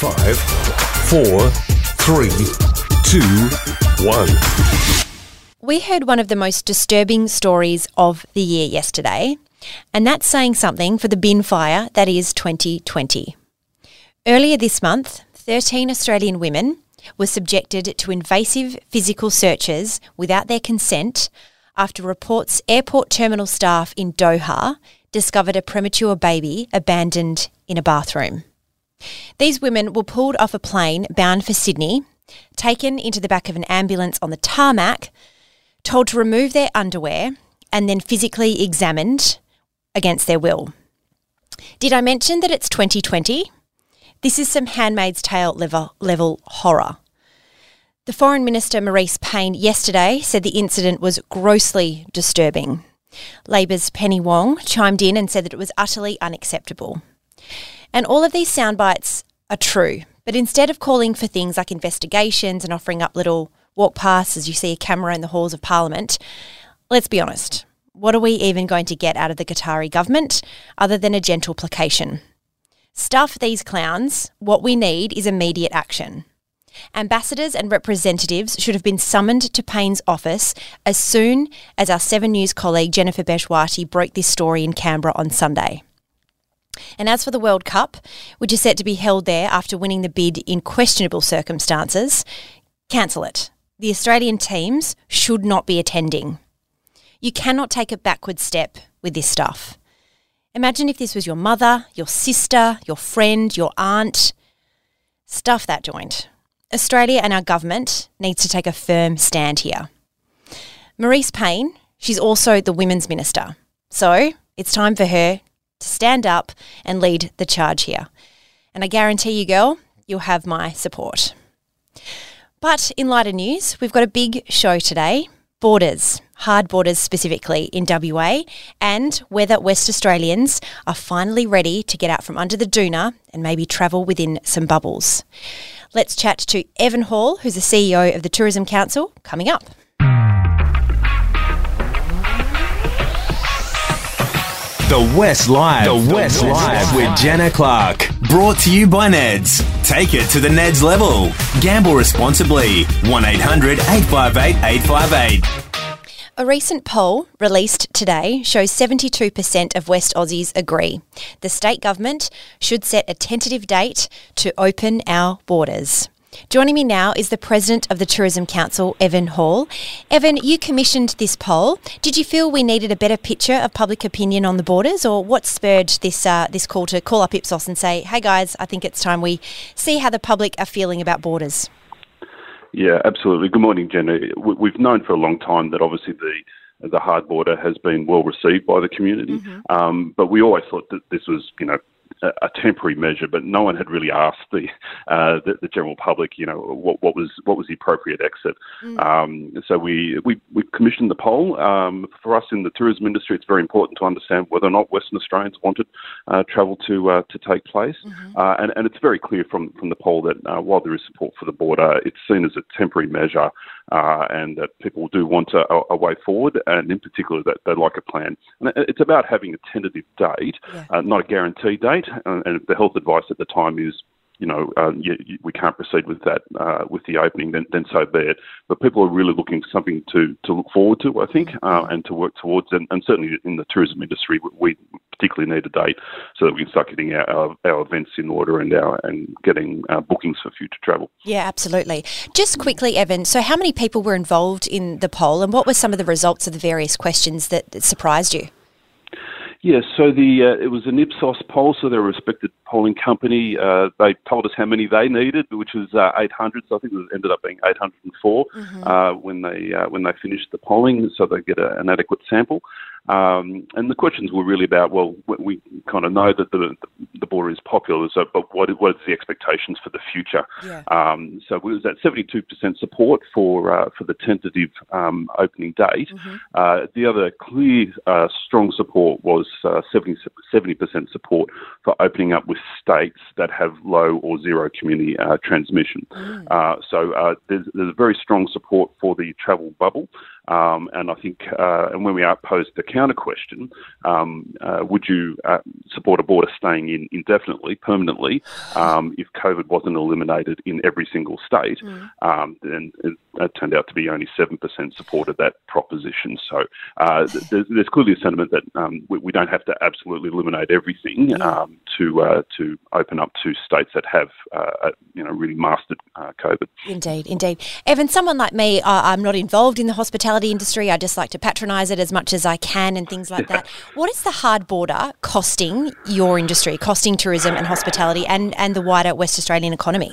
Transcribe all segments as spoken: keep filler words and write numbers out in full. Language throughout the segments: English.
Five, four, three, two, one. We heard one of the most disturbing stories of the year yesterday, and that's saying something for the bin fire that is twenty twenty. Earlier this month, thirteen Australian women were subjected to invasive physical searches without their consent after reports airport terminal staff in Doha discovered a premature baby abandoned in a bathroom. These women were pulled off a plane bound for Sydney, taken into the back of an ambulance on the tarmac, told to remove their underwear and then physically examined against their will. Did I mention that it's twenty twenty? This is some Handmaid's Tale level, level horror. The Foreign Minister Marise Payne yesterday said the incident was grossly disturbing. Labor's Penny Wong chimed in and said that it was utterly unacceptable. And all of these sound bites are true, but instead of calling for things like investigations and offering up little walk past as you see a camera in the halls of Parliament, let's be honest, what are we even going to get out of the Qatari government other than a gentle placation? Stuff these clowns, what we need is immediate action. Ambassadors and representatives should have been summoned to Payne's office as soon as our Seven News colleague Jennifer Beshwati broke this story in Canberra on Sunday. And as for the World Cup, which is set to be held there after winning the bid in questionable circumstances, cancel it. The Australian teams should not be attending. You cannot take a backward step with this stuff. Imagine if this was your mother, your sister, your friend, your aunt. Stuff that joint. Australia and our government needs to take a firm stand here. Marise Payne, she's also the Women's Minister. So it's time for her to stand up and lead the charge here. And I guarantee you, girl, you'll have my support. But in lighter news, we've got a big show today. Borders, hard borders specifically in W A, and whether West Australians are finally ready to get out from under the doona and maybe travel within some bubbles. Let's chat to Evan Hall, who's the C E O of the Tourism Council, coming up. The West Live. The West, the West Live with Jenna Clark. Brought to you by Neds. Take it to the Neds level. Gamble responsibly. one eight hundred eight five eight eight five eight. A recent poll released today shows seventy-two percent of West Aussies agree the state government should set a tentative date to open our borders. Joining me now is the President of the Tourism Council, Evan Hall. Evan, you commissioned this poll. Did you feel we needed a better picture of public opinion on the borders, or what spurred this uh, this call to call up Ipsos and say, hey guys, I think it's time we see how the public are feeling about borders? Yeah, absolutely. Good morning, Jenna. We've known for a long time that obviously the the hard border has been well received by the community, mm-hmm. um, but we always thought that this was, you know, a temporary measure, but no one had really asked the uh, the, the general public, you know, what, what was what was the appropriate exit. Mm. Um, so we, we we commissioned the poll. Um, for us in the tourism industry, it's very important to understand whether or not Western Australians wanted uh, travel to uh, to take place, mm-hmm. uh, and and it's very clear from from the poll that uh, while there is support for the border, it's seen as a temporary measure, uh, and that people do want a, a way forward, and in particular that they like a plan. And it's about having a tentative date, yeah. uh, not a guaranteed date. And if the health advice at the time is, you know, uh, you, you, we can't proceed with that, uh, with the opening, then, then so be it. But people are really looking for something to, to look forward to, I think, uh, and to work towards. And, and certainly in the tourism industry, we particularly need a date so that we can start getting our, our, our events in order and our and getting uh, bookings for future travel. Yeah, absolutely. Just quickly, Evan, so how many people were involved in the poll, and what were some of the results of the various questions that, that surprised you? Yes, so the uh, it was an Ipsos poll, so they're a respected polling company. Uh, they told us how many they needed, which was uh, eight hundred. So I think it ended up being eight hundred four mm-hmm. uh, when they uh, when they finished the polling, so they get a, an adequate sample. Um, and the questions were really about, well, we kind of know that the the border is popular, so but what what is the expectations for the future? Yeah. Um, so it was at seventy-two percent support for uh, for the tentative um, opening date. Mm-hmm. Uh, the other clear uh, strong support was uh, seventy percent support for opening up with states that have low or zero community uh, transmission. Mm. Uh, so uh, there's, there's a very strong support for the travel bubble. Um, and I think, uh, and when we posed the counter question, um, uh, would you uh, support a border staying in indefinitely, permanently, um, if COVID wasn't eliminated in every single state? Mm. Um, then it, it turned out to be only seven percent supported that proposition. So uh, there's, there's clearly a sentiment that um, we, we don't have to absolutely eliminate everything yeah. um, to uh, to open up to states that have uh, you know really mastered uh, COVID. Indeed, indeed. Evan, someone like me, uh, I'm not involved in the hospitality industry. I just like to patronise it as much as I can and things like that. What is the hard border costing your industry, costing tourism and hospitality and, and the wider West Australian economy?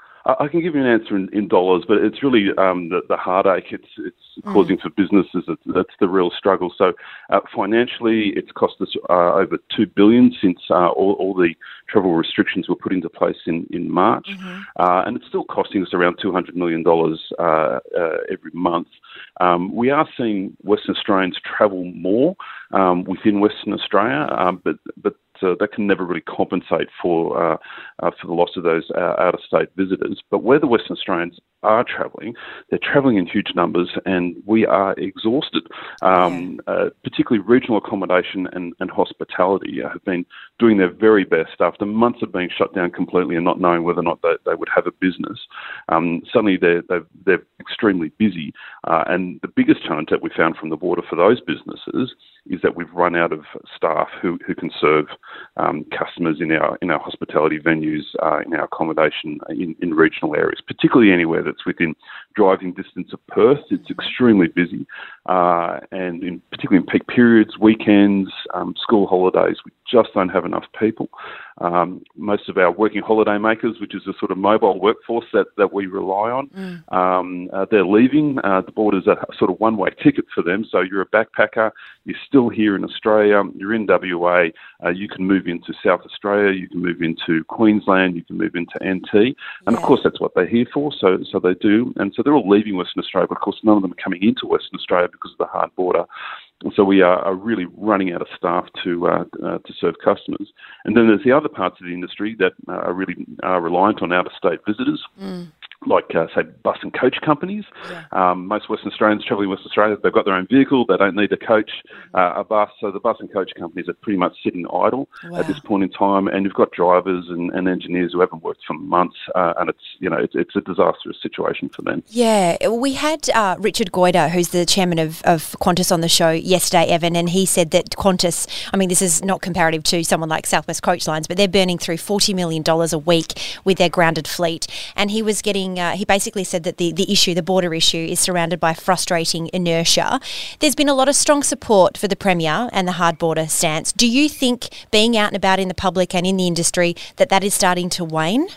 I can give you an answer in, in dollars, but it's really um, the, the heartache it's it's mm. causing for businesses. It's, that's the real struggle. So uh, financially, it's cost us uh, over two billion dollars since uh, all, all the travel restrictions were put into place in in March, mm-hmm. uh, and it's still costing us around two hundred million dollars uh, uh, every month. Um, we are seeing Western Australians travel more um, within Western Australia, um, but but. Uh, that can never really compensate for uh, uh, for the loss of those uh, out-of-state visitors. But where the Western Australians are travelling, they're travelling in huge numbers, and we are exhausted. Um, yeah. uh, particularly regional accommodation and, and hospitality have been doing their very best after months of being shut down completely and not knowing whether or not they, they would have a business. Um, suddenly, they're they're, they're extremely busy, uh, and the biggest challenge that we found from the border for those businesses is that we've run out of staff who, who can serve um, customers in our in our hospitality venues, uh, in our accommodation in, in regional areas, particularly anywhere that's within driving distance of Perth. It's extremely busy, uh, and in, particularly in peak periods, weekends, um, school holidays, we just don't have enough people. Um, most of our working holiday makers, which is a sort of mobile workforce that, that we rely on, mm. um, uh, they're leaving. Uh, the border's a sort of one-way ticket for them. So you're a backpacker, you're still here in Australia, you're in W A, uh, you can move into South Australia, you can move into Queensland, you can move into N T, and yeah. of course that's what they're here for, so so they do. And so they're all leaving Western Australia, but of course none of them are coming into Western Australia because of the hard border. And so we are, are really running out of staff to uh, uh, to serve customers. And then there's the other parts of the industry that uh, are really are reliant on out-of-state visitors. Mm. Like, uh, say, bus and coach companies. Yeah. Um, most Western Australians travelling Western Australia, they've got their own vehicle, they don't need a coach, uh, a bus, so the bus and coach companies are pretty much sitting idle wow. at this point in time, and you've got drivers and, and engineers who haven't worked for months, uh, and it's, you know, it's, it's a disastrous situation for them. Yeah, we had uh, Richard Goyder, who's the chairman of, of Qantas on the show yesterday, Evan, and he said that Qantas, I mean, this is not comparative to someone like South West Coach Lines, but they're burning through forty million dollars a week with their grounded fleet, and he was getting Uh, he basically said that the, the issue, the border issue, is surrounded by frustrating inertia. There's been a lot of strong support for the Premier and the hard border stance. Do you think, being out and about in the public and in the industry, that that is starting to wane?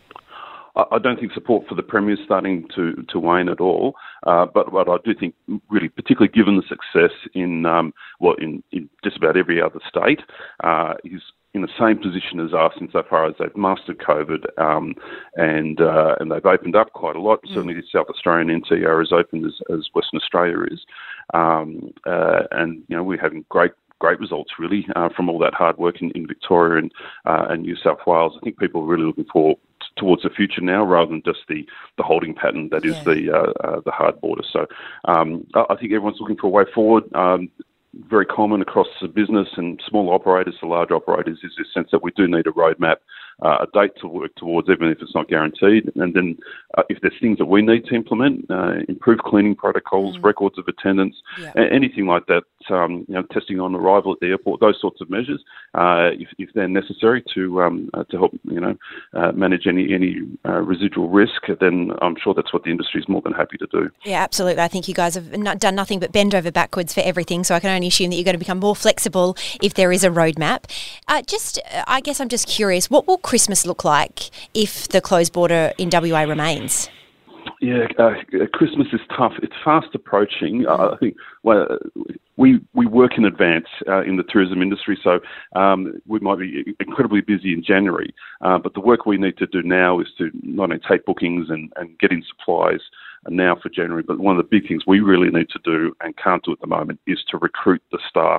I don't think support for the Premier is starting to, to wane at all, uh, but, but I do think, really, particularly given the success in um, well in, in just about every other state, uh, he's in the same position as us insofar as they've mastered COVID um, and uh, and they've opened up quite a lot. Mm. Certainly, the South Australian N T are as open as, as Western Australia is, um, uh, and you know we're having great. Great results, really, uh, from all that hard work in, in Victoria and uh, and New South Wales. I think people are really looking for t- towards the future now, rather than just the, the holding pattern that is yeah. the uh, uh, the hard border. So um, I, I think everyone's looking for a way forward. Um, very common across the business and small operators to large operators is this sense that we do need a roadmap, uh, a date to work towards, even if it's not guaranteed. And then uh, if there's things that we need to implement, uh, improve cleaning protocols, mm. records of attendance, yeah. a- anything like that, um, you know, testing on arrival at the airport, those sorts of measures, uh, if, if they're necessary to um, uh, to help, you know, uh, manage any any uh, residual risk, then I'm sure that's what the industry is more than happy to do. Yeah, absolutely. I think you guys have not done nothing but bend over backwards for everything, so I can only assume that you're going to become more flexible if there is a roadmap. Uh, just, I guess I'm just curious, what will Christmas look like if the closed border in W A remains? Yeah, uh, Christmas is tough. It's fast approaching. Uh, I think well, we we work in advance uh, in the tourism industry, so um, we might be incredibly busy in January. Uh, but the work we need to do now is to not only take bookings and, and get in supplies now for January, but one of the big things we really need to do and can't do at the moment is to recruit the staff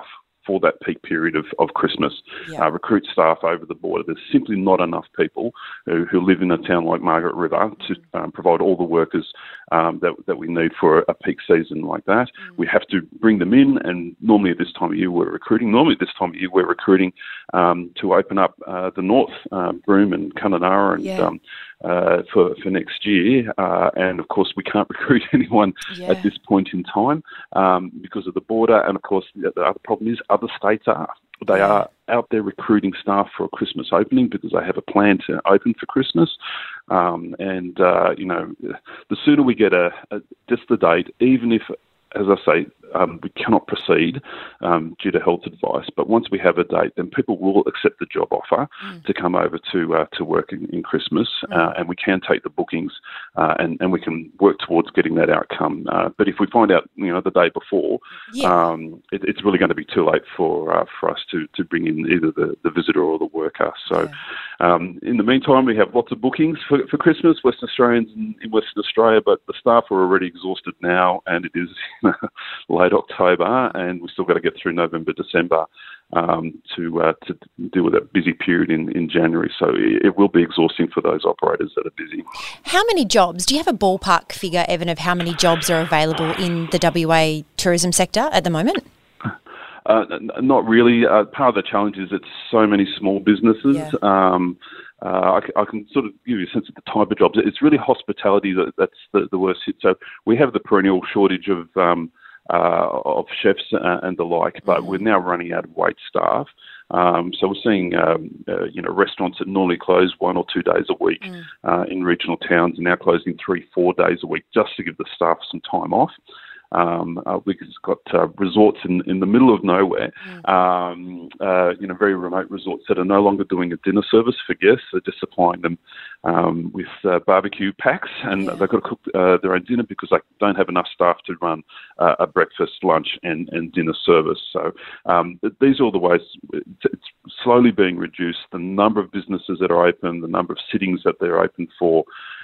for that peak period of, of Christmas. Yeah. Uh, recruit staff over the border. There's simply not enough people who, who live in a town like Margaret River to um, provide all the workers um, that, that we need for a peak season like that. Mm. We have to bring them in, and normally at this time of year we're recruiting. Normally at this time of year we're recruiting um, to open up uh, the north, um, Broome and Kununurra, and yeah. um, uh, for, for next year. Uh, and of course we can't recruit anyone yeah. at this point in time um, because of the border. And of course the, the other problem is other states are. They are out there recruiting staff for a Christmas opening because they have a plan to open for Christmas. Um, and, uh, you know, the sooner we get a, a just the date, even if, as I say, um, we cannot proceed um, due to health advice. But once we have a date, then people will accept the job offer mm. to come over to uh, to work in, in Christmas, mm. uh, and we can take the bookings uh, and and we can work towards getting that outcome. Uh, but if we find out, you know, the day before, yeah. um, it, it's really going to be too late for uh, for us to, to bring in either the, the visitor or the worker. So, yeah. um, in the meantime, we have lots of bookings for, for Christmas. Western Australians in, in Western Australia, but the staff are already exhausted now, and it is late October, and we've still got to get through November, December um, to uh, to deal with that busy period in, in January. So it, it will be exhausting for those operators that are busy. How many jobs? Do you have a ballpark figure, Evan, of how many jobs are available in the W A tourism sector at the moment? Uh, not really. Uh, part of the challenge is it's so many small businesses. Yeah. Um, Uh, I, I can sort of give you a sense of the type of jobs. It's really hospitality that, that's the, the worst hit. So we have the perennial shortage of um, uh, of chefs uh, and the like, but mm-hmm. we're now running out of wait staff. Um, so we're seeing um, uh, you know restaurants that normally close one or two days a week mm. uh, in regional towns are now closing three, four days a week just to give the staff some time off. Um, uh, we've got uh, resorts in, in the middle of nowhere, mm. um, uh, you know, very remote resorts that are no longer doing a dinner service for guests. They're just supplying them um, with uh, barbecue packs, and yeah. they've got to cook uh, their own dinner because they don't have enough staff to run uh, a breakfast, lunch, and, and dinner service. So um, these are all the ways it's, it's slowly being reduced. The number of businesses that are open, the number of sittings that they're open for.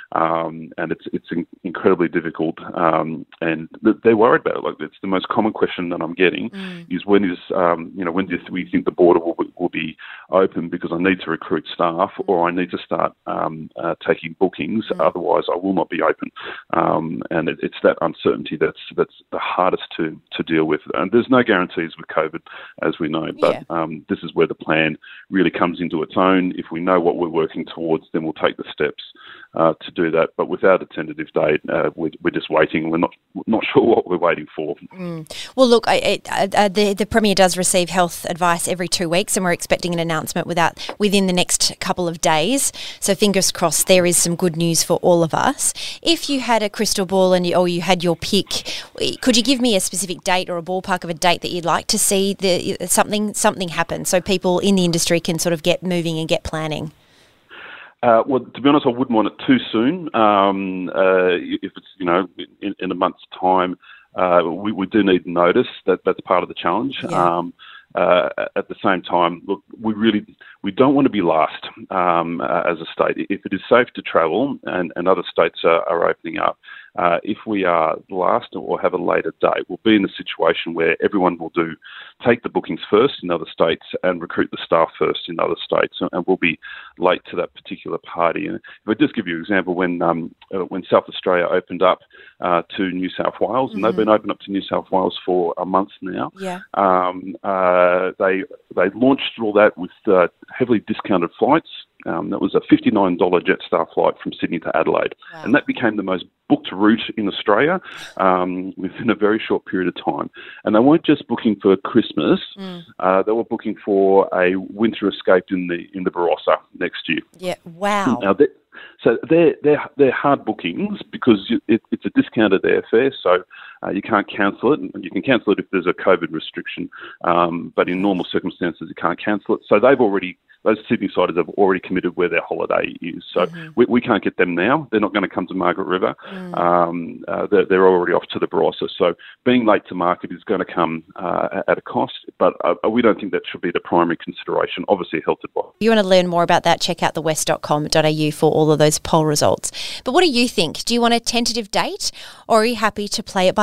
Um, and it's it's in, incredibly difficult, um, and th- they're worried about it. Like it's the most common question that I'm getting mm. is when is um, you know when do we think the border will be, will be open because I need to recruit staff or I need to start um, uh, taking bookings. Mm. Otherwise, I will not be open. Um, and it, it's that uncertainty that's that's the hardest to to deal with. And there's no guarantees with COVID, as we know. But yeah. um, this is where the plan really comes into its own. If we know what we're working towards, then we'll take the steps uh, to do that, but without a tentative date, uh, we're, we're just waiting. We're not not sure what we're waiting for. Mm. Well, look, I, I, I, the the Premier does receive health advice every two weeks, and we're expecting an announcement without within the next couple of days. So fingers crossed, there is some good news for all of us. If you had a crystal ball and you, or you had your pick, could you give me a specific date or a ballpark of a date that you'd like to see the something something happen, so people in the industry can sort of get moving and get planning? Uh, well, to be honest, I wouldn't want it too soon. Um, uh, if it's, you know, in, in a month's time, uh, we, we do need notice. That that's part of the challenge. Yeah. Um, uh, at the same time, look, we really we don't want to be last um, uh, as a state. If it is safe to travel and, and other states are, are opening up, uh, if we are last or have a later date, we'll be in a situation where everyone will do take the bookings first in other states and recruit the staff first in other states, and we'll be late to that particular party. And if I just give you an example, when um, uh, when South Australia opened up uh, to New South Wales, mm-hmm. and they've been open up to New South Wales for a month now. Yeah. Um, uh, they they launched all that with uh, heavily discounted flights. Um, that was a fifty-nine dollars Jetstar flight from Sydney to Adelaide. Wow. And that became the most booked route in Australia um, within a very short period of time. And they weren't just booking for Christmas, mm. uh, they were booking for a winter escape in the in the Barossa next year. Yeah, wow. Now, they, so they're, they're, they're hard bookings because you, it, it's a discounted airfare, so uh, you can't cancel it. You can cancel it if there's a COVID restriction, um, but in normal circumstances you can't cancel it. So they've already Those Sydney-siders have already committed where their holiday is. So mm-hmm. we, we can't get them now. They're not going to come to Margaret River. Mm. Um, uh, they're, they're already off to the Barossa. So being late to market is going to come uh, at a cost, but uh, we don't think that should be the primary consideration. Obviously, health advice. If you want to learn more about that, check out the west dot com dot a u for all of those poll results. But what do you think? Do you want a tentative date, or are you happy to play it by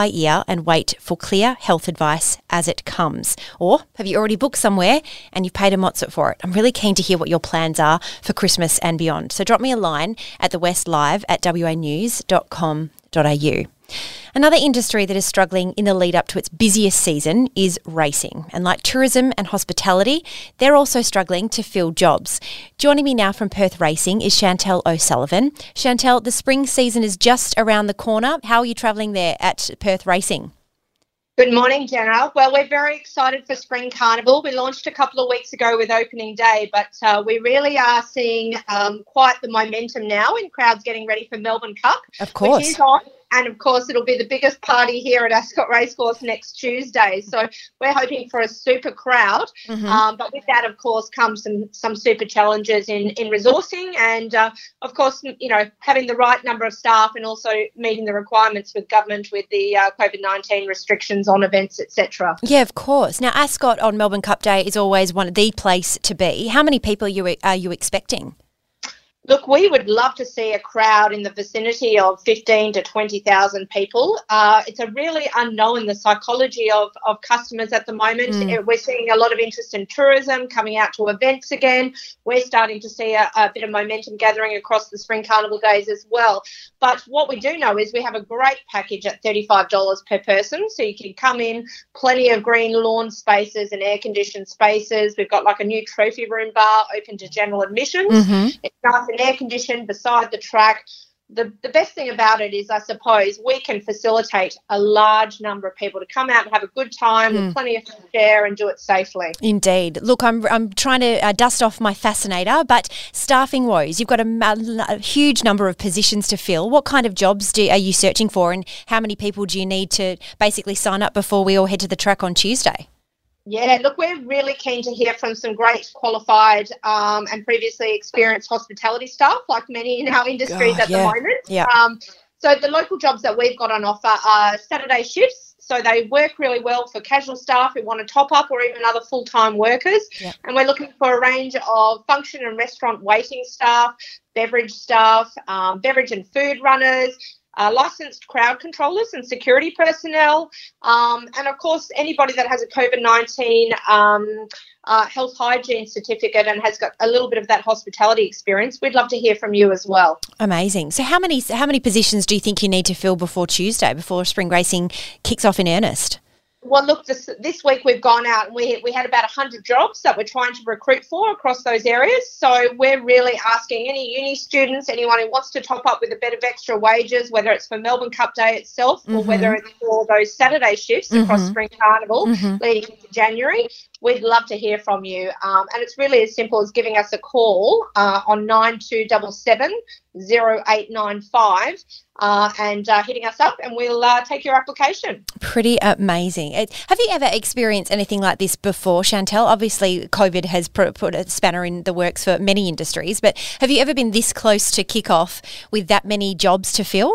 by ear and wait for clear health advice as it comes? Or have you already booked somewhere and you've paid a mozart for it? I'm really keen to hear what your plans are for Christmas and beyond. So drop me a line at the west live at w a news dot com dot a u. Another industry that is struggling in the lead up to its busiest season is racing. And like tourism and hospitality, they're also struggling to fill jobs. Joining me now from Perth Racing is Chantel O'Sullivan. Chantel, the spring season is just around the corner. How are you travelling there at Perth Racing? Good morning, Jenna. Well, we're very excited for Spring Carnival. We launched a couple of weeks ago with opening day, but uh, we really are seeing um, quite the momentum now in crowds getting ready for Melbourne Cup. Of course. Which is on. And, of course, it'll be the biggest party here at Ascot Racecourse next Tuesday. So we're hoping for a super crowd. Mm-hmm. Um, but with that, of course, comes some, some super challenges in, in resourcing and, uh, of course, you know, having the right number of staff and also meeting the requirements with government with the uh, COVID nineteen restrictions on events, et cetera. Yeah, of course. Now, Ascot on Melbourne Cup Day is always one of the place to be. How many people are you, are you expecting? Look, we would love to see a crowd in the vicinity of fifteen to twenty thousand people. Uh, it's a really unknown, the psychology of, of customers at the moment. Mm. We're seeing a lot of interest in tourism, coming out to events again. We're starting to see a, a bit of momentum gathering across the Spring Carnival days as well. But what we do know is we have a great package at thirty-five dollars per person. So you can come in, plenty of green lawn spaces and air-conditioned spaces. We've got like a new trophy room bar open to general admissions. Mm-hmm. It's nice and air-conditioned beside the track. The, the best thing about it is, I suppose, we can facilitate a large number of people to come out and have a good time mm. with plenty of air and do it safely. Indeed. Look, I'm I'm trying to uh, dust off my fascinator, but staffing woes. You've got a, a, a huge number of positions to fill. What kind of jobs do, are you searching for, and how many people do you need to basically sign up before we all head to the track on Tuesday? Yeah, look, we're really keen to hear from some great qualified um, and previously experienced hospitality staff, like many in our industries God, at yeah. the moment. Yeah. Um, so the local jobs that we've got on offer are Saturday shifts. So they work really well for casual staff who want to top up or even other full-time workers. Yeah. And we're looking for a range of function and restaurant waiting staff, beverage staff, um, beverage and food runners, Uh, licensed crowd controllers and security personnel, um, and, of course, anybody that has a COVID nineteen um, uh, health hygiene certificate and has got a little bit of that hospitality experience. We'd love to hear from you as well. Amazing. So how many how many positions do you think you need to fill before Tuesday, before spring racing kicks off in earnest? Well, look, this, this week we've gone out and we, we had about one hundred jobs that we're trying to recruit for across those areas. So we're really asking any uni students, anyone who wants to top up with a bit of extra wages, whether it's for Melbourne Cup Day itself mm-hmm. or whether it's for those Saturday shifts mm-hmm. across Spring Carnival mm-hmm. leading into January, we'd love to hear from you. Um, and it's really as simple as giving us a call uh, on nine two seven seven, zero eight nine five uh, and uh, hitting us up, and we'll uh, take your application. Pretty amazing. It, have you ever experienced anything like this before, Chantel? Obviously, COVID has put, put a spanner in the works for many industries, but have you ever been this close to kick off with that many jobs to fill?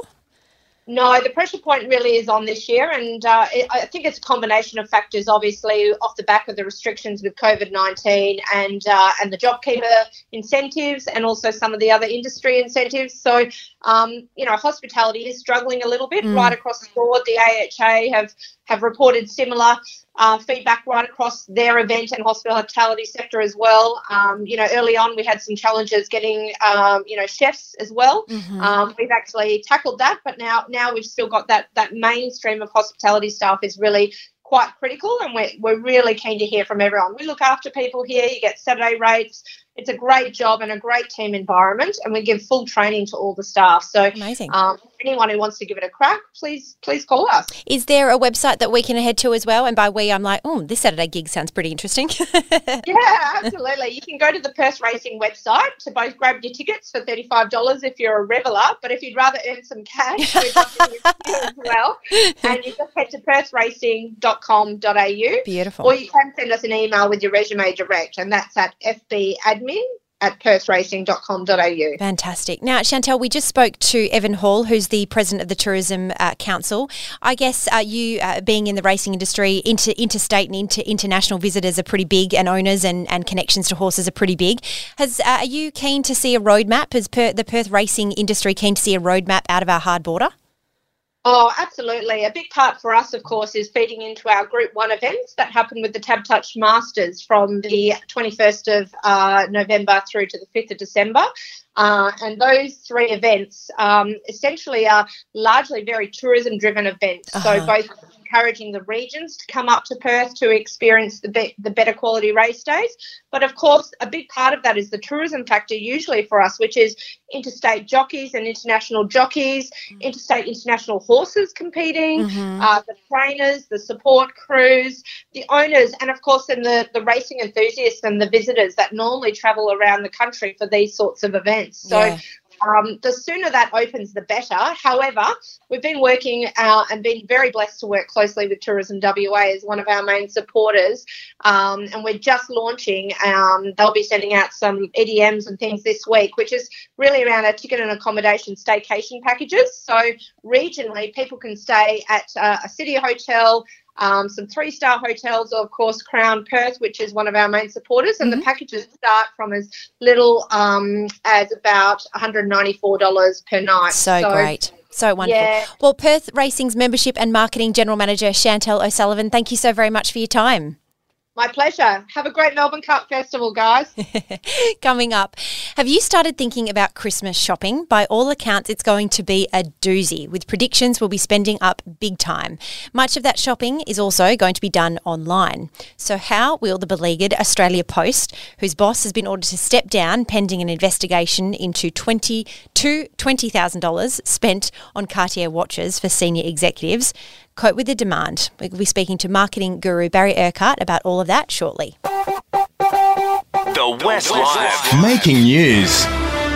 No, the pressure point really is on this year, and uh, it, I think it's a combination of factors, obviously, off the back of the restrictions with COVID nineteen and uh, and the JobKeeper incentives and also some of the other industry incentives. So, um, you know, hospitality is struggling a little bit mm. right across the board. The A H A have, have reported similar Uh, feedback right across their event and hospitality sector as well. Um, you know, early on we had some challenges getting, um, you know, chefs as well. Mm-hmm. Um, we've actually tackled that, but now now we've still got that that mainstream of hospitality staff is really quite critical, and we're, we're really keen to hear from everyone. We look after people here. You get Saturday rates. It's a great job and a great team environment, and we give full training to all the staff. So amazing. Um, anyone who wants to give it a crack, please please call us. Is there a website that we can head to as well? And by we, I'm like, oh, this Saturday gig sounds pretty interesting. Yeah, absolutely. You can go to the Perth Racing website to both grab your tickets for thirty-five dollars if you're a reveller, but if you'd rather earn some cash, we'd love to hear from you as well. And you just head to perth racing dot com dot a u. Beautiful. Or you can send us an email with your resume direct, and that's at f b admin at perth racing dot com dot a u. Fantastic. Now, Chantel, we just spoke to Evan Hall, who's the president of the Tourism uh, Council. I guess uh, you, uh, being in the racing industry, inter- interstate and inter- international visitors are pretty big, and owners and, and connections to horses are pretty big. Has uh, Are you keen to see a roadmap? Is per- the Perth racing industry keen to see a roadmap out of our hard border? Oh, absolutely. A big part for us, of course, is feeding into our Group one events that happen with the Tab Touch Masters from the twenty-first of uh, November through to the fifth of December. Uh, and those three events um, essentially are largely very tourism-driven events. Uh-huh. So both encouraging the regions to come up to Perth to experience the be- the better quality race days. But, of course, a big part of that is the tourism factor usually for us, which is interstate jockeys and international jockeys, interstate international horses competing, mm-hmm. uh, the trainers, the support crews, the owners, and, of course, then the, the racing enthusiasts and the visitors that normally travel around the country for these sorts of events. So yeah. Um, the sooner that opens, the better. However, we've been working uh, and been very blessed to work closely with Tourism W A as one of our main supporters. Um, and we're just launching. Um, they'll be sending out some E D Ms and things this week, which is really around our ticket and accommodation staycation packages. So regionally, people can stay at uh, a city hotel, Um, some three-star hotels, or of course Crown Perth, which is one of our main supporters, and mm-hmm. the packages start from as little um, as about one hundred ninety-four dollars per night. So, so great. So wonderful. Yeah. Well, Perth Racing's Membership and Marketing General Manager Chantel O'Sullivan, thank you so very much for your time. My pleasure. Have a great Melbourne Cup Festival, guys. Coming up, have you started thinking about Christmas shopping? By all accounts, it's going to be a doozy, with predictions we'll be spending up big time. Much of that shopping is also going to be done online. So how will the beleaguered Australia Post, whose boss has been ordered to step down pending an investigation into twenty to twenty thousand dollars spent on Cartier watches for senior executives, cope with the demand? We'll be speaking to marketing guru Barry Urquhart about all of that shortly. The West Live. Making news.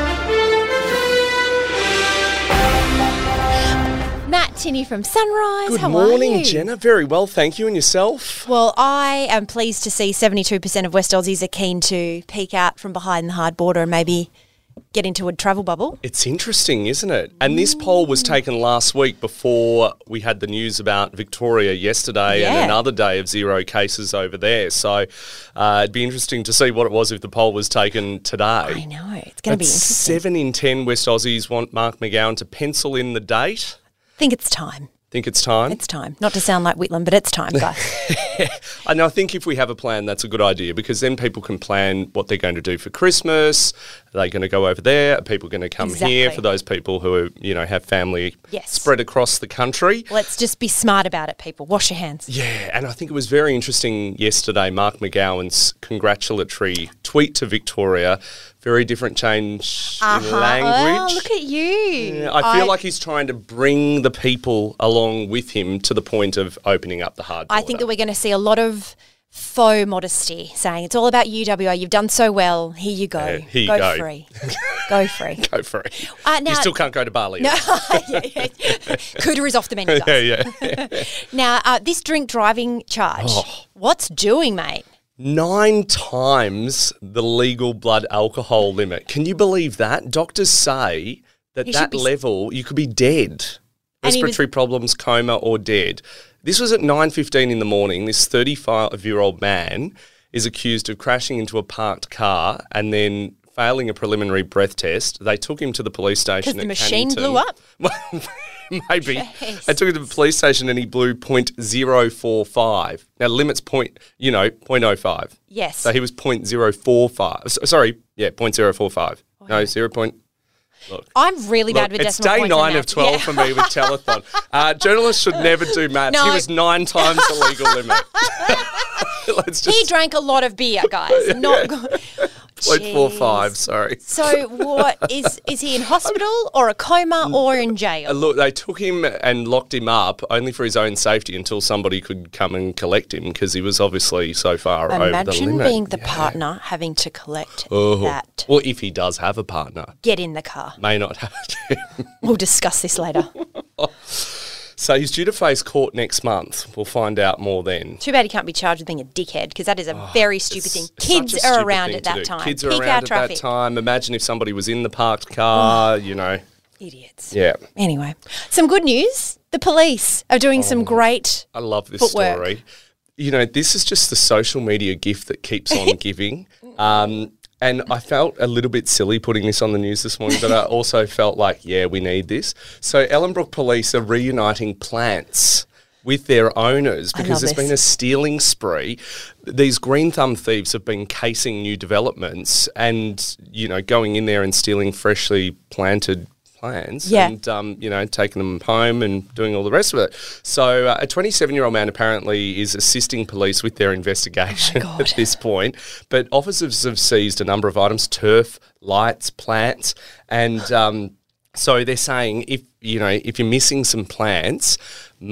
Matt Tinney from Sunrise. Good How morning, are you? Jenna. Very well, thank you. And yourself? Well, I am pleased to see seventy-two percent of West Aussies are keen to peek out from behind the hard border and maybe get into a travel bubble. It's interesting, isn't it? And this poll was taken last week before we had the news about Victoria yesterday yeah. and another day of zero cases over there. So uh, it'd be interesting to see what it was if the poll was taken today. I know. It's going to be interesting. Seven in ten West Aussies want Mark McGowan to pencil in the date. I think it's time. Think it's time? It's time. Not to sound like Whitlam, but it's time, guys. And I think if we have a plan, that's a good idea, because then people can plan what they're going to do for Christmas. Are they going to go over there? Are people going to come exactly. here? For those people who are, you know, have family yes. spread across the country. Let's just be smart about it, people. Wash your hands. Yeah, and I think it was very interesting yesterday, Mark McGowan's congratulatory tweet to Victoria. Very different change uh-huh. in language. Oh, look at you. Yeah, I feel I, like he's trying to bring the people along with him to the point of opening up the hard border. I think that we're going to see a lot of faux modesty, saying it's all about you, W A. You've done so well. Here you go. Yeah, here you go, go. free. Go free. Go free. Uh, now, you still can't go to Bali. No, yeah, yeah. Cooter is off the menu, guys. yeah, yeah. Now, uh, this drink driving charge, oh. what's doing, mate? Nine times the legal blood alcohol limit. Can you believe that? Doctors say that He that be... level, you could be dead. And Respiratory was... problems, coma or dead. This was at nine fifteen in the morning. This thirty-five-year-old man is accused of crashing into a parked car and then failing a preliminary breath test. They took him to the police station at Because the machine Cannington. blew up? Maybe. Jeez. They took him to the police station and he blew point zero four five. Now, the limit's point, you know, point oh five. Yes. So he was point zero four five. So, sorry, yeah, point zero four five. Oh, no, yeah. zero point... Look, I'm really look, bad with it's decimal day points. nine of twelve yeah. for me with telethon. Uh, journalists should never do maths. No. He was nine times the legal limit. Let's just... He drank a lot of beer, guys. Not point four five, sorry. So what, is is he in hospital or a coma or in jail? Uh, look, they took him and locked him up only for his own safety until somebody could come and collect him, because he was obviously so far Imagine over the limit. Imagine being the yeah. partner having to collect oh. that. Well, if he does have a partner. Get in the car. May not have to. We'll discuss this later. So he's due to face court next month. We'll find out more then. Too bad he can't be charged with being a dickhead, because that is a oh, very stupid thing. Kids are around at that time. Kids are Peak around at traffic. that time. Imagine if somebody was in the parked car, oh. you know. Idiots. Yeah. Anyway, some good news. The police are doing oh, some great I love this footwork. story. You know, this is just the social media gift that keeps on giving. Um, And I felt a little bit silly putting this on the news this morning, but I also felt like, yeah, we need this. So Ellenbrook Police are reuniting plants with their owners because there's this. been a stealing spree. These green thumb thieves have been casing new developments and, you know, going in there and stealing freshly planted plants Yeah. and, um, you know, taking them home and doing all the rest of it. So uh, a twenty-seven-year-old man apparently is assisting police with their investigation Oh at this point. But officers have seized a number of items, turf, lights, plants, and um, so they're saying if, you know, if you're missing some plants,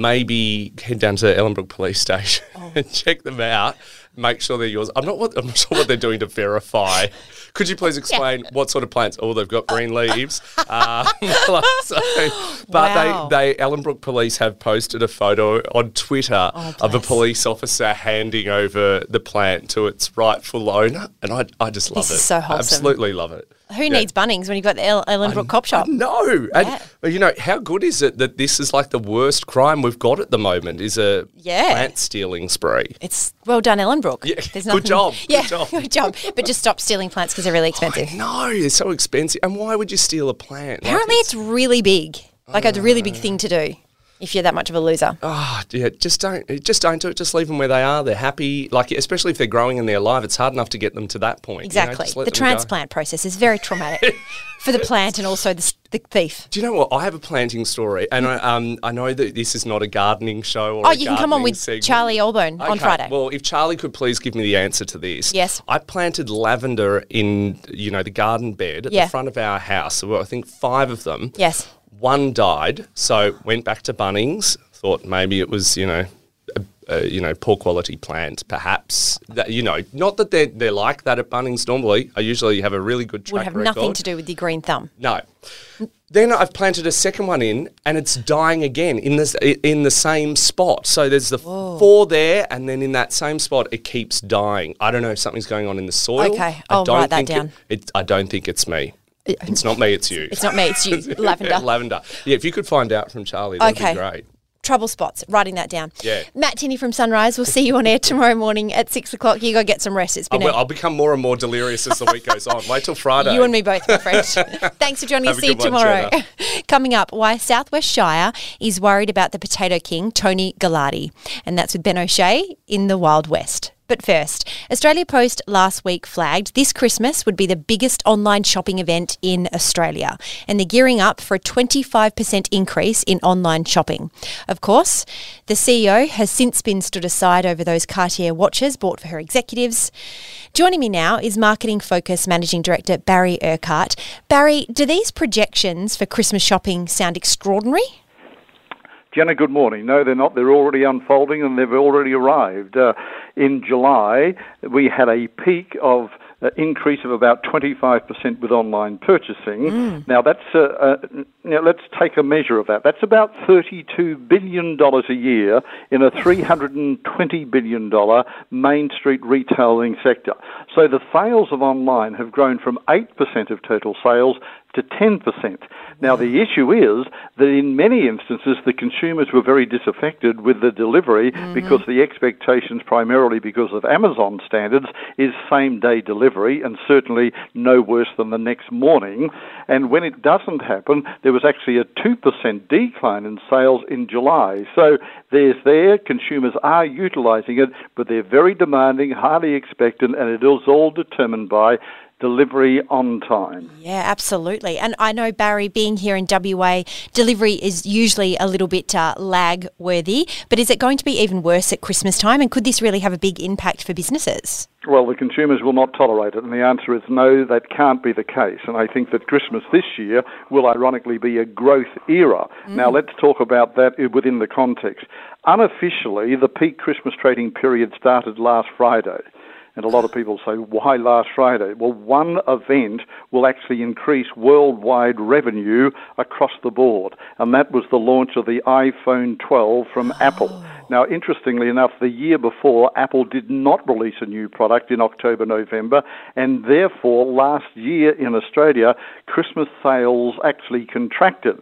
maybe head down to Ellenbrook Police Station Oh. and check them out. Make sure they're yours. I'm not. What, I'm not sure what they're doing to verify. Could you please explain yeah. what sort of plants? Oh, they've got green leaves. Um, so, but Wow. they, they, Ellenbrook Police have posted a photo on Twitter Oh, of a bless. police officer handing over the plant to its rightful owner, and I, I just love This it. is so I wholesome. absolutely love it. Who Yeah. needs Bunnings when you've got the El- Ellenbrook Cop Shop? No, Yeah. and but you know how good is it that this is like the worst crime we've got at the moment is a Yeah. plant stealing spree. It's well done, Ellenbrook. Yeah, There's good job, good Yeah, job. good job. But just stop stealing plants because they're really expensive. No, they're so expensive. And why would you steal a plant? Like, Apparently, it's really big. Like it's a really big thing to do if you're that much of a loser. Oh, yeah, just don't, just don't do it. Just leave them where they are. They're happy. Like, especially if they're growing and they're alive, it's hard enough to get them to that point. you know, Exactly. just let The them go. transplant process is very traumatic for the plant and also the, s- the thief. Do you know what? I have a planting story, and I, um, I know that this is not a gardening show or Oh, a you can come on gardening with segment. Charlie Allbone on Okay, Friday. Well, if Charlie could please give me the answer to this. Yes. I planted lavender in, you know, the garden bed at Yeah. the front of our house. There were, I think, five of them. Yes. One died, so went back to Bunnings, thought maybe it was, you know, a, a, you know, poor quality plant, perhaps. That, you know, not that they're, they're like that at Bunnings normally. I usually have a really good track Would have record. nothing to do with your green thumb. No. Then I've planted a second one in, and it's dying again in this in the same spot. So there's the Whoa. four there, and then in that same spot, it keeps dying. I don't know if something's going on in the soil. Okay, I I'll don't write that think down. It, it, I don't think it's me. It's not me. It's you. It's not me, it's you. Lavender. Lavender. Yeah, if you could find out from Charlie, that'd Okay. be great. Trouble spots, writing that down. Yeah. Matt Tinney from Sunrise, we'll see you on air tomorrow morning at six o'clock. You go get some rest. It's I been will, a- I'll become more and more delirious as the week goes on. Wait till Friday. You and me both, my friend. Thanks for joining us. Have a See you good one, tomorrow. Jenna. Coming up, why Southwest Shire is worried about the Potato King, Tony Gallardi. And that's with Ben O'Shea in the Wild West. But first, Australia Post last week flagged this Christmas would be the biggest online shopping event in Australia, and they're gearing up for a twenty-five percent increase in online shopping. Of course, the C E O has since been stood aside over those Cartier watches bought for her executives. Joining me now is Marketing Focus Managing Director Barry Urquhart. Barry, do these projections for Christmas shopping sound extraordinary? Jenna, good morning. No, they're not. They're already unfolding and they've already arrived. Uh, in July, we had a peak of uh, increase of about twenty-five percent with online purchasing. Mm. Now, that's uh, uh, now let's take a measure of that. That's about thirty-two billion dollars a year in a three hundred twenty billion dollars Main Street retailing sector. So the sales of online have grown from eight percent of total sales to ten percent. Now, the issue is that in many instances, the consumers were very disaffected with the delivery mm-hmm. because the expectations, primarily because of Amazon standards, is same-day delivery and certainly no worse than the next morning. And when it doesn't happen, there was actually a two percent decline in sales in July. So there's there, consumers are utilising it, but they're very demanding, highly expectant, and it is all determined by delivery on time. Yeah, absolutely. And I know, Barry, being here in W A, delivery is usually a little bit uh, lag-worthy, but is it going to be even worse at Christmas time, and could this really have a big impact for businesses? Well, the consumers will not tolerate it, and the answer is no, that can't be the case. And I think that Christmas this year will ironically be a growth era. Mm. Now, let's talk about that within the context. Unofficially, the peak Christmas trading period started last Friday. And a lot of people say, why last Friday? Well, one event will actually increase worldwide revenue across the board, and that was the launch of the iPhone twelve from oh. Apple. Now, interestingly enough, the year before, Apple did not release a new product in October, November, and therefore last year in Australia, Christmas sales actually contracted,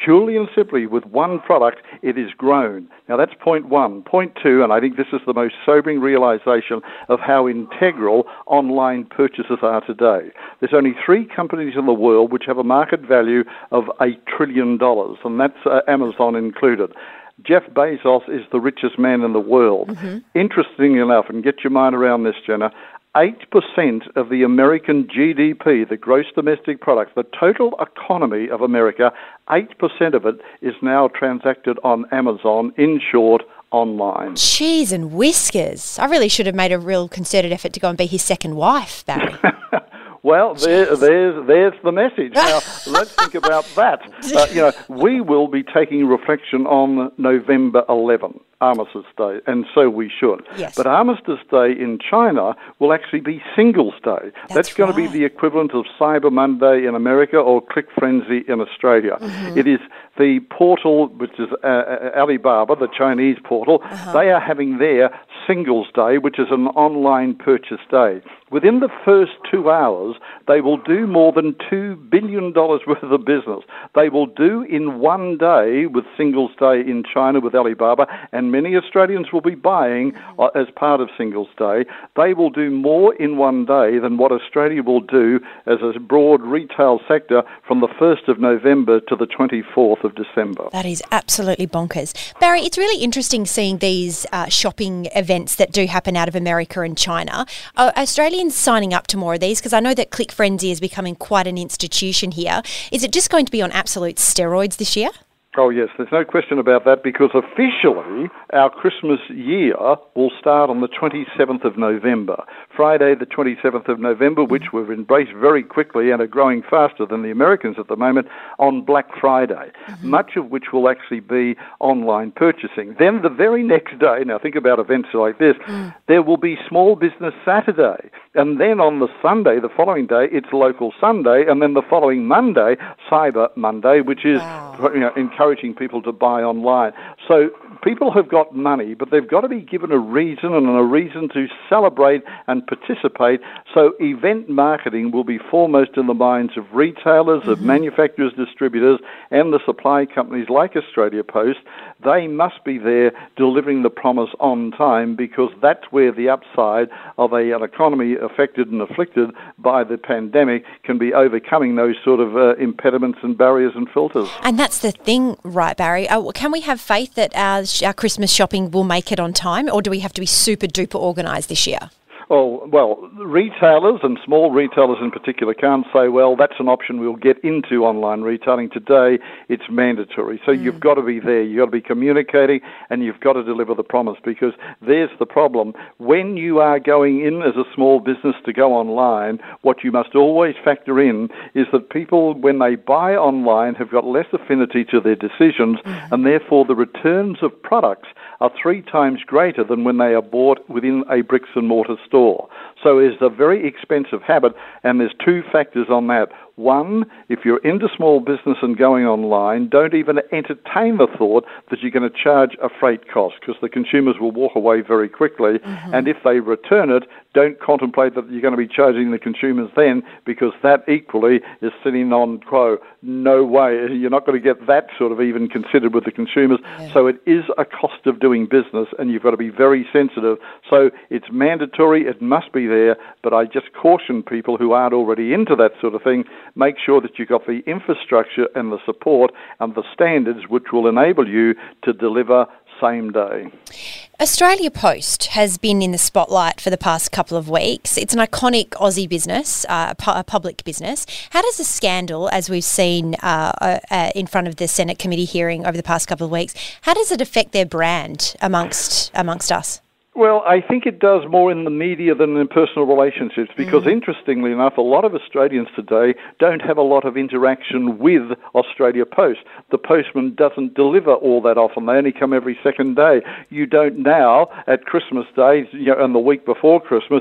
purely and simply with one product, it is grown. Now that's point one. Point two, and I think this is the most sobering realization of how integral online purchases are today. There's only three companies in the world which have a market value of a trillion dollars, and that's uh, Amazon included. Jeff Bezos is the richest man in the world. Mm-hmm. Interestingly enough, and get your mind around this, Jenna, eight percent of the American G D P, the gross domestic product, the total economy of America, eight percent of it is now transacted on Amazon, in short, online. Cheese and whiskers. I really should have made a real concerted effort to go and be his second wife, Barry. Well, there, there's there's the message. Now, let's think about that. Uh, you know, we will be taking reflection on November eleventh, Armistice Day, and so we should. Yes. But Armistice Day in China will actually be Singles Day. That's, That's going right. to be the equivalent of Cyber Monday in America or Click Frenzy in Australia. Mm-hmm. It is the portal, which is uh, Alibaba, the Chinese portal. Uh-huh. They are having their Singles Day, which is an online purchase day. Within the first two hours, they will do more than two billion dollars worth of business. They will do in one day with Singles Day in China with Alibaba, and many Australians will be buying uh, as part of Singles Day. They will do more in one day than what Australia will do as a broad retail sector from the first of November to the twenty-fourth of December. That is absolutely bonkers. Barry, it's really interesting seeing these uh, shopping events that do happen out of America and China. Are Australians signing up to more of these? Because I know that Click Frenzy is becoming quite an institution here. Is it just going to be on absolute steroids this year? Oh, yes, there's no question about that, because officially our Christmas year will start on the twenty-seventh of November. Friday the twenty-seventh of November, which we've embraced very quickly and are growing faster than the Americans at the moment, on Black Friday, mm-hmm. much of which will actually be online purchasing. Then the very next day, now think about events like this, mm. there will be Small Business Saturday. And then on the Sunday, the following day, it's Local Sunday, and then the following Monday, Cyber Monday, which is wow. you know, encouraging people to buy online. So people have got money, but they've got to be given a reason and a reason to celebrate and participate. So event marketing will be foremost in the minds of retailers, mm-hmm. of manufacturers, distributors, and the supply companies like Australia Post. They must be there delivering the promise on time, because that's where the upside of a, an economy affected and afflicted by the pandemic can be overcoming those sort of uh, impediments and barriers and filters. And that's the thing, right, Barry? Uh, can we have faith that our, our Christmas shopping will make it on time, or do we have to be super duper organised this year? Oh, well, retailers and small retailers in particular can't say, well, that's an option, we'll get into online retailing. Today, it's mandatory. So mm. you've got to be there. You've got to be communicating, and you've got to deliver the promise, because there's the problem. When you are going in as a small business to go online, what you must always factor in is that people, when they buy online, have got less affinity to their decisions, mm. and therefore the returns of products are three times greater than when they are bought within a bricks and mortar store. So it's a very expensive habit, and there's two factors on that. One, if you're into small business and going online, don't even entertain the thought that you're going to charge a freight cost, because the consumers will walk away very quickly. Mm-hmm. And if they return it, don't contemplate that you're going to be charging the consumers then, because that equally is sitting on quo. No way. You're not going to get that sort of even considered with the consumers. Yeah. So it is a cost of doing business, and you've got to be very sensitive. So it's mandatory. It must be there. But I just caution people who aren't already into that sort of thing, make sure that you've got the infrastructure and the support and the standards which will enable you to deliver same day. Australia Post has been in the spotlight for the past couple of weeks. It's an iconic Aussie business, uh, a public business. How does the scandal, as we've seen uh, uh, in front of the Senate committee hearing over the past couple of weeks, how does it affect their brand amongst amongst us? Well, I think it does more in the media than in personal relationships, because mm. interestingly enough, a lot of Australians today don't have a lot of interaction with Australia Post. The postman doesn't deliver all that often. They only come every second day. You don't now, at Christmas Day, you know, and the week before Christmas,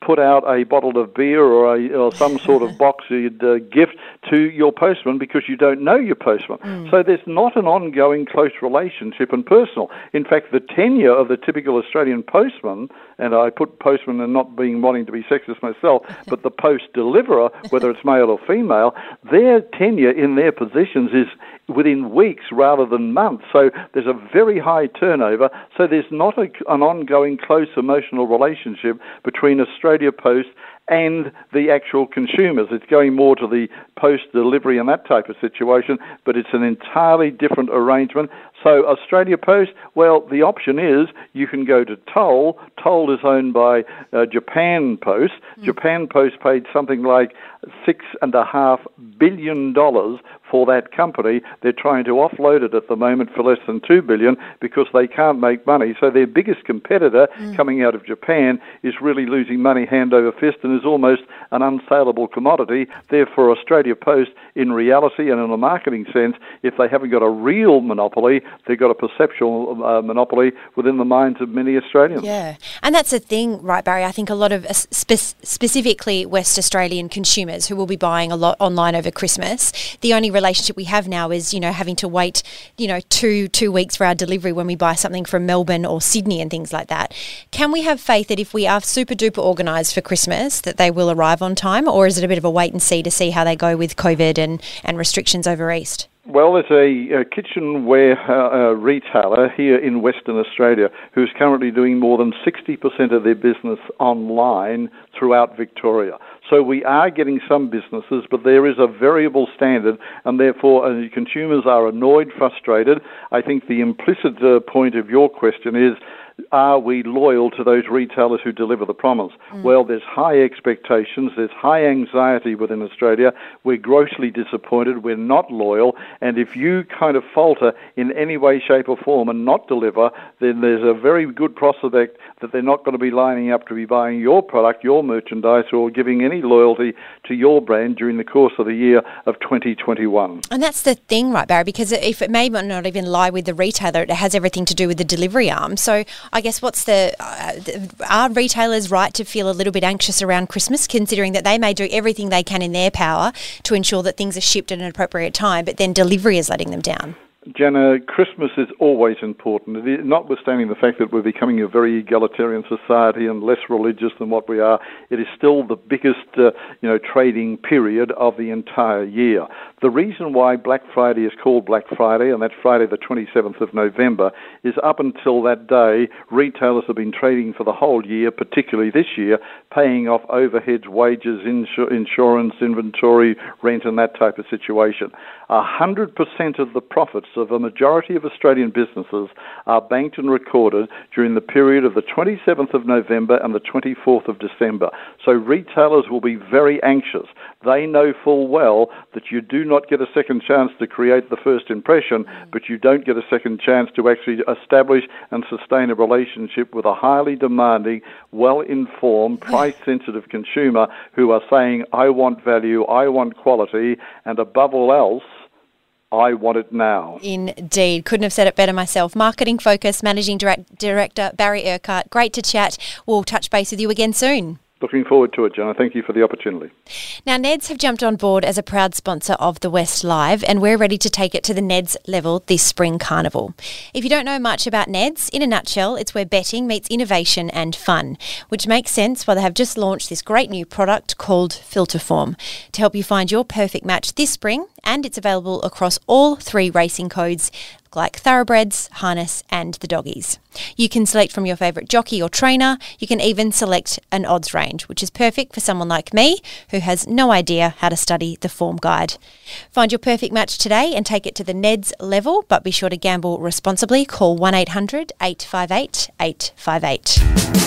put out a bottle of beer or, a, or some sort of boxed uh, gift to your postman because you don't know your postman. Mm. So there's not an ongoing close relationship and personal. In fact, the tenure of the typical Australian postman, and I put postman and not being wanting to be sexist myself, but the post deliverer, whether it's male or female, their tenure in their positions is within weeks rather than months. So there's a very high turnover. So there's not a, an ongoing close emotional relationship between Australia Post and the actual consumers. It's going more to the post delivery and that type of situation, but it's an entirely different arrangement. So Australia Post, well, the option is you can go to Toll. Toll is owned by uh, Japan Post. Mm. Japan Post paid something like six and a half billion dollars for that company. They're trying to offload it at the moment for less than two billion dollars because they can't make money. So their biggest competitor mm. coming out of Japan is really losing money hand over fist and is almost an unsaleable commodity. Therefore, Australia Post, in reality and in a marketing sense, if they haven't got a real monopoly, they've got a perceptual uh, monopoly within the minds of many Australians. Yeah, and that's the thing, right, Barry? I think a lot of uh, spe- specifically West Australian consumers who will be buying a lot online over Christmas, the only relationship we have now is, you know, having to wait, you know, two two weeks for our delivery when we buy something from Melbourne or Sydney and things like that. Can we have faith that if we are super duper organised for Christmas, that they will arrive on time, or is it a bit of a wait and see to see how they go with COVID and, and restrictions over East? Well, there's a, a kitchenware uh, uh, retailer here in Western Australia who's currently doing more than sixty percent of their business online throughout Victoria. So we are getting some businesses, but there is a variable standard, and therefore uh, consumers are annoyed, frustrated. I think the implicit uh, point of your question is, are we loyal to those retailers who deliver the promise? Mm. Well, there's high expectations, there's high anxiety within Australia. We're grossly disappointed, we're not loyal, and if you kind of falter in any way, shape or form and not deliver, then there's a very good prospect that they're not going to be lining up to be buying your product, your merchandise, or giving any loyalty to your brand during the course of the year of twenty twenty-one. And that's the thing, right, Barry, because if it may not even lie with the retailer, it has everything to do with the delivery arm. So I guess what's the, uh, are retailers right to feel a little bit anxious around Christmas, considering that they may do everything they can in their power to ensure that things are shipped at an appropriate time, but then delivery is letting them down? Jenna, Christmas is always important, it is, notwithstanding the fact that we're becoming a very egalitarian society and less religious than what we are. It is still the biggest, uh, you know, trading period of the entire year. The reason why Black Friday is called Black Friday, and that's Friday the twenty-seventh of November, is up until that day, retailers have been trading for the whole year, particularly this year, paying off overheads, wages, insur- insurance, inventory, rent, and that type of situation. one hundred percent of the profits of a majority of Australian businesses are banked and recorded during the period of the twenty-seventh of November and the twenty-fourth of December. So retailers will be very anxious. They know full well that you do not get a second chance to create the first impression, but you don't get a second chance to actually establish and sustain a relationship with a highly demanding, well-informed, price-sensitive consumer who are saying, I want value, I want quality, and above all else, I want it now. Indeed. Couldn't have said it better myself. Marketing Focus Managing Direct- Director Barry Urquhart. Great to chat. We'll touch base with you again soon. Looking forward to it, Jenna. Thank you for the opportunity. Now, Neds have jumped on board as a proud sponsor of the West Live, and we're ready to take it to the Neds level this spring carnival. If you don't know much about Neds, in a nutshell, it's where betting meets innovation and fun, which makes sense why they have just launched this great new product called Filterform to help you find your perfect match this spring, and it's available across all three racing codes like thoroughbreds, harness and the doggies. You can select from your favourite jockey or trainer. You can even select an odds range, which is perfect for someone like me who has no idea how to study the form guide. Find your perfect match today and take it to the Neds level, but be sure to gamble responsibly. Call one eight hundred eight five eight eight five eight.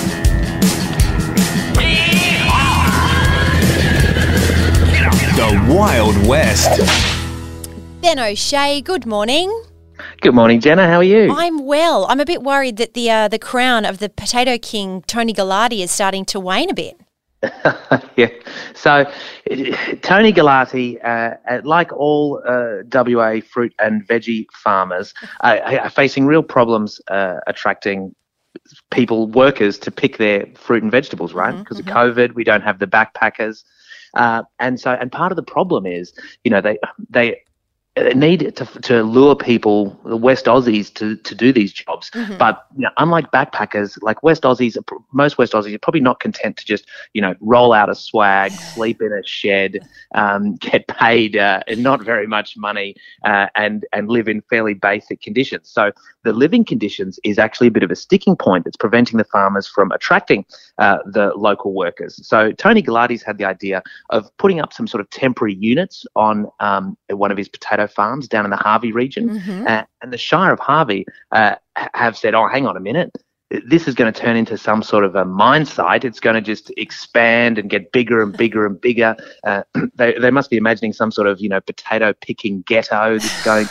The Wild West. Ben O'Shea, good morning. Good morning, Jenna. How are you? I'm well. I'm a bit worried that the uh, the crown of the Potato King, Tony Galati, is starting to wane a bit. Yeah. So, Tony Galati, uh, like all uh, W A fruit and veggie farmers, uh, are facing real problems uh, attracting people, workers, to pick their fruit and vegetables, right? Because mm-hmm, of COVID, we don't have the backpackers. Uh, and so, and part of the problem is, you know, they they need to to lure people, the West Aussies, to to do these jobs. Mm-hmm. But you know, unlike backpackers, like West Aussies, most West Aussies are probably not content to just, you know, roll out a swag, sleep in a shed, um, get paid uh, not very much money, uh, and and live in fairly basic conditions. So the living conditions is actually a bit of a sticking point that's preventing the farmers from attracting uh, the local workers. So Tony Galati's had the idea of putting up some sort of temporary units on um, one of his potato farms down in the Harvey region. Mm-hmm. Uh, and the Shire of Harvey uh, have said, oh, hang on a minute, this is going to turn into some sort of a mine site. It's going to just expand and get bigger and bigger and bigger. Uh, they, they must be imagining some sort of, you know, potato picking ghetto that's going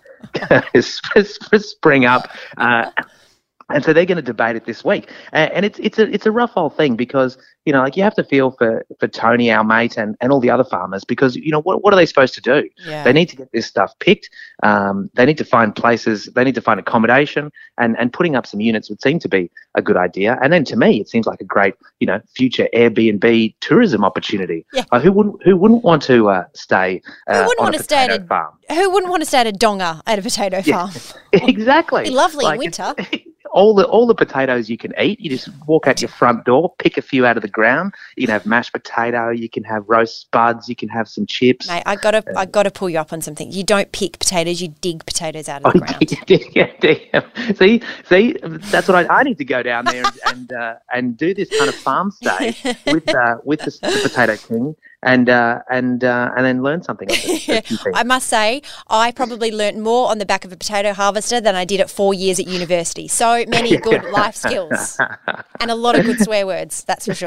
to spring up. Uh, And so they're going to debate it this week, and it's it's a it's a rough old thing because, you know, like, you have to feel for, for Tony, our mate, and, and all the other farmers, because, you know, what what are they supposed to do? Yeah. They need to get this stuff picked. Um, they need to find places. They need to find accommodation, and, and putting up some units would seem to be a good idea. And then to me, it seems like a great, you know, future Airbnb tourism opportunity. Yeah. Uh, who wouldn't who wouldn't want to uh, stay uh, who wouldn't on want a to stay at a farm? Who wouldn't want to stay at a donga at a potato farm? Yeah, exactly. It'd be lovely like, in winter. All the all the potatoes you can eat. You just walk out your front door, pick a few out of the ground. You can have mashed potato. You can have roast spuds. You can have some chips. Mate, I gotta uh, I gotta pull you up on something. You don't pick potatoes. You dig potatoes out of the oh, ground. Yeah, yeah. See, see, that's what I, I need to go down there and and, uh, and do this kind of farm stay with uh, with the, the Potato King. And uh, and uh, and then learn something. I must say, I probably learnt more on the back of a potato harvester than I did at four years at university. So many good life skills and a lot of good swear words, that's for sure.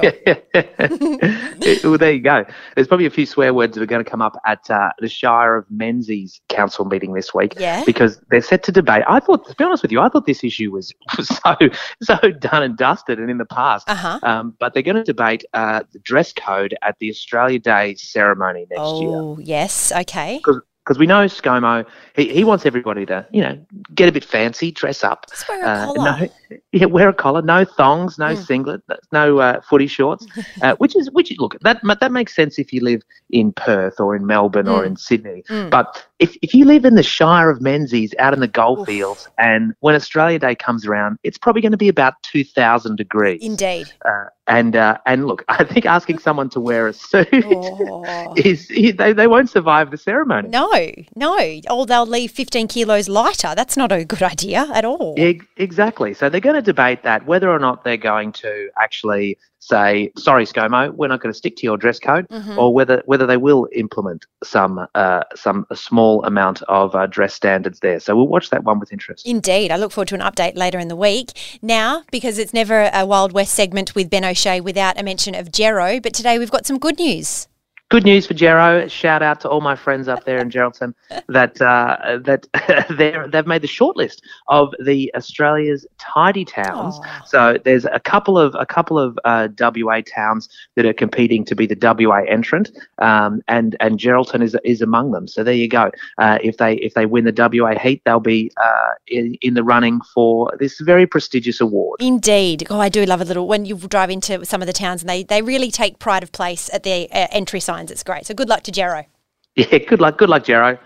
Well, there you go. There's probably a few swear words that are going to come up at uh, the Shire of Menzies council meeting this week, yeah. because they're set to debate. I thought, to be honest with you, I thought this issue was, was so so done and dusted and in the past. Uh-huh. Um, but they're going to debate uh, the dress code at the Australia Day ceremony next oh, year. Oh, yes, okay. Because we know ScoMo, he, he wants everybody to, you know, get a bit fancy, dress up. Just wear a uh, collar. No, yeah, wear a collar, no thongs, no mm. singlet, no uh, footy shorts, uh, which is, which look, that that makes sense if you live in Perth or in Melbourne mm. or in Sydney. Mm. But if, if you live in the Shire of Menzies out in the goldfields, and when Australia Day comes around, it's probably going to be about two thousand degrees. Indeed. Uh, and uh, and look, I think asking someone to wear a suit oh. is, they, they won't survive the ceremony. No, no. Or they'll leave fifteen kilos lighter. That's not a good idea at all. Yeah, exactly. So they're going to debate that, whether or not they're going to actually say, sorry, ScoMo, we're not going to stick to your dress code, mm-hmm. or whether whether they will implement some uh, some a small amount of uh, dress standards there. So we'll watch that one with interest. Indeed. I look forward to an update later in the week. Now, because it's never a Wild West segment with Ben O'Shea without a mention of Gero, but today we've got some good news. Good news for Gero. Shout out to all my friends up there in Geraldton that uh, that they're, they've made the shortlist of the Australia's tidy towns. Aww. So there's a couple of a couple of uh, W A towns that are competing to be the W A entrant, um, and and Geraldton is is among them. So there you go. Uh, if they if they win the W A heat, they'll be uh, in, in the running for this very prestigious award. Indeed. Oh, I do love a little when you drive into some of the towns and they they really take pride of place at their uh, entry sign. It's great. So good luck to Gero. Yeah, good luck. Good luck, Gero.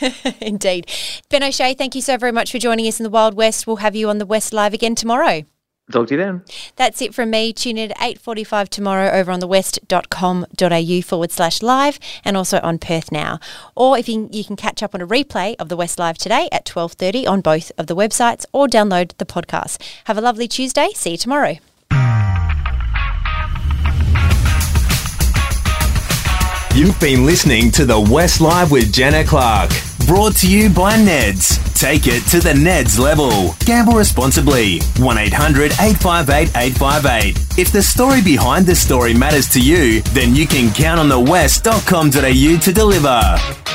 Indeed. Ben O'Shea, thank you so very much for joining us in the Wild West. We'll have you on the West Live again tomorrow. Talk to you then. That's it from me. Tune in at eight forty-five tomorrow over on the west dot com dot a u forward slash live and also on Perth Now. Or if you, you can catch up on a replay of the West Live today at twelve thirty on both of the websites or download the podcast. Have a lovely Tuesday. See you tomorrow. You've been listening to The West Live with Jenna Clark. Brought to you by Neds. Take it to the Neds level. Gamble responsibly. one eight hundred eight five eight eight five eight. If the story behind the story matters to you, then you can count on the west dot com dot a u to deliver.